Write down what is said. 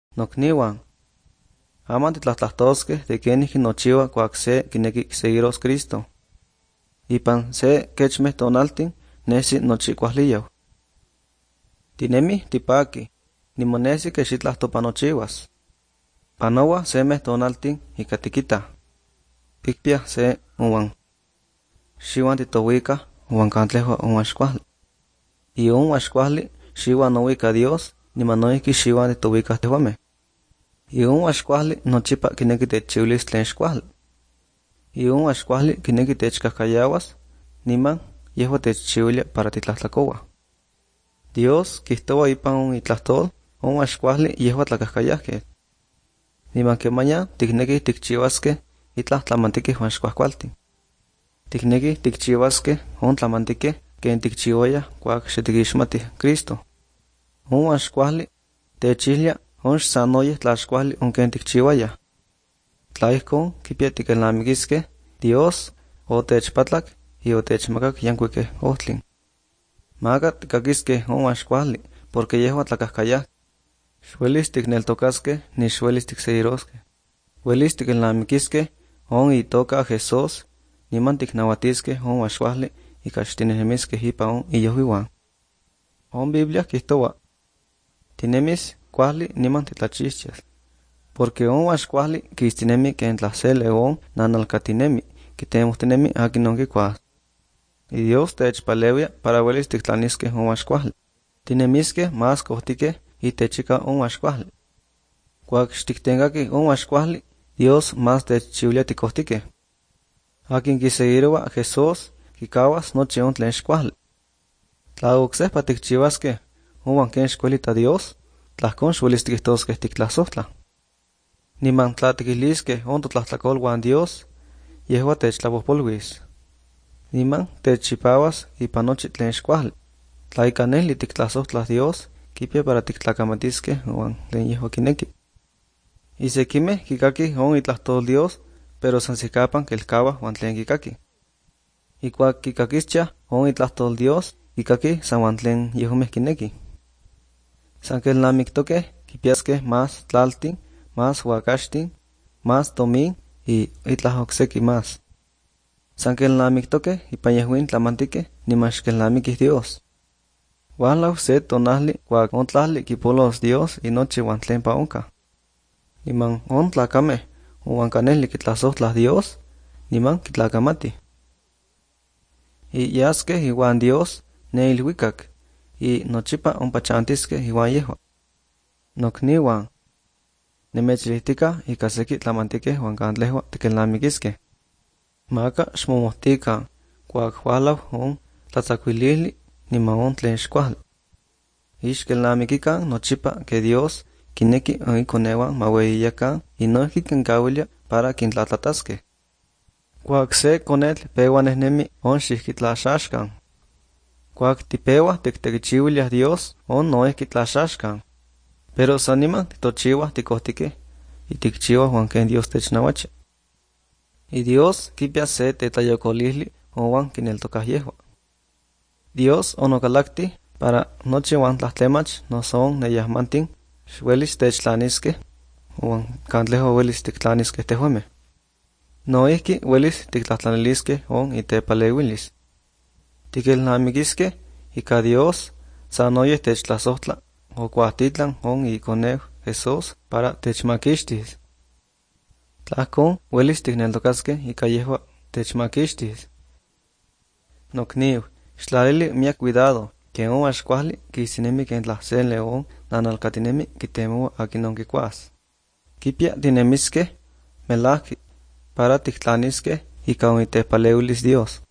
Nocniwan, aman titlahtlahtosqueh de quenih nochiwa cuac se quinequi seguiros Cristo. Ipan se quechmeh tonaltin nesi nochi cuahliyau. Tinemi tipaki, nimonesi que xitlah topanochiwas. Panowa semeh tonaltin ica tiquita. Picpia se uwan. Xiwan titowika uwan cantlehua uwan xcuahli. Y uwan xcuahli xiwan nowika Dios, nimanoiki xiwan titowika tehuameh. Y uwan xcuahli nochipa quinequi techiulis tlen xcuahli. Y uwan xcuahli quinequi techcahcayawas, niman yehua techchiuilia para titlahtlacowa. Dios quihtowa ipan un itlahtol, uwan xcuahli yehua tlacahcayahque. Niman quemaya ticnequi ticchiuasque itlah tlamantiqueh uan xcuahcualtin. Ticnequi ticchiuasque on tlamantiqueh quen ticchiuaya cuac xetiquixmatih Cristo. Uwan xcuahli techihlia on xsanoyeh tlaxcuahli on quen ticchiuaya. Tla ihcon quipia tiquelnamiquisque Dios otechpatlac y otechmacac yancuique ohtlin. Maca ticaquisque uwan xcuahli porque yehua tlacahcayah. Xuelis ticneltocasque ni xuelis ticseguirosque. Huelis tiquelnamiquisque on itoca Jesús, niman ticnahuatisque uwan xcuahli ica xtinehnemisque ipan on iyohuiwan. On Biblia quihtowa: tinemis cuahli niman titlachixchias, porque uwan xcuahli quistinemi quen tla se león nanalcatinemi, quitemohtinemi aquin non quicuas. Y Dios techpaleuia para huelis tictlanisque uwan xcuahli. Tinemisque más cohtiqueh itechica uwan xcuahli. Cuac xtictencaqui uwan xcuahli, Dios más techchiulia ticohtiqueh. Aquin quiseguiroa Jesús quicahuas nochi on tlen xcuahli. Tla ocsehpa ticchiuasque uwan quen xcuelita Dios, tlahcon xuelis tiquihtosqueh tictlasohtlah. Niman tla tiquilisque on totlahtlacolhuan Dios, yehua techtlapopolhuis. Niman techchipawas ipan nochi tlen xcuahli. Tla ica nehli tictlasohtlah Dios, quipia para tictlacamatisque uan tlen yehua quinequi. Y sequimeh quicaquih on itlahtol Dios, pero san sicapan quelcauah uan tlen quicaquih. Y cuac quicaquischa on itlahtol Dios, quicaquih san uan tlen yehumeh quinequi. San quelnamictoqueh quipiasqueh más tlaltin, más huacaxtin, más tomin y itlah ocsequi más. San quelnamictoqueh ipan yehuin tlamantiqueh niman xquelnamiquih Dios. Hualau se tonahli cuac on tlahli quipolos Dios y nochi uan tlenpa onca. Niman on tlacameh uan canehli quitlasohtlah Dios, niman quitlacamatih. Y yasqueh ihuan Dios ne ilhuicac, y nochipa ompa chantisqueh ihuan yehua. Nocniwan, nimechilihtica ica sequi tlamantiqueh uan cantlehua tiquelnamiquisqueh. Maca xmomohtican cuac hualau on tlatzacuilihli niman on tlen xcuahli. Ixquelnamiquican nochipa que Dios quinequi on iconehuan ma ueyiyacan y noihqui quincauilia para quintlatlatasqueh. Cuac se conetl peua nehnemi on xihquitlaxaxcan. Cuac tipeua tictequichiuiliah Dios on noihqui tlaxaxcan. Pero san niman titochiuah ticohtiqueh y ticchiuah uan quen Dios technahuachi. Y Dios quipia se tetlayocolihli owan quineltocah yehua. Dios onocalacti para nochi uan tlahtlemach noso on neyahmantin xuelis techtlanisqueh uan cantlehua huelis tictlanisqueh tehuameh. Noihqui huelis tictlahtlanelisqueh on itepaleuilis. Tiquelnamiquisqueh ica Dios sanoyeh techtlasohtla ocuahtitlan on iconeu Jesús para techmaquixtis. Tlahcon huelis ticneltocasqueh ica yehua techmaquixtis. Nocniu, xtlalili miac cuidado, que uwan xcuahli quistinemi quen tlah se león nanalcatinemi quitemoua aquin non quicuas. Quipia tinemisqueh melahqui para tictlanisqueh ica on itepaleuilis Dios.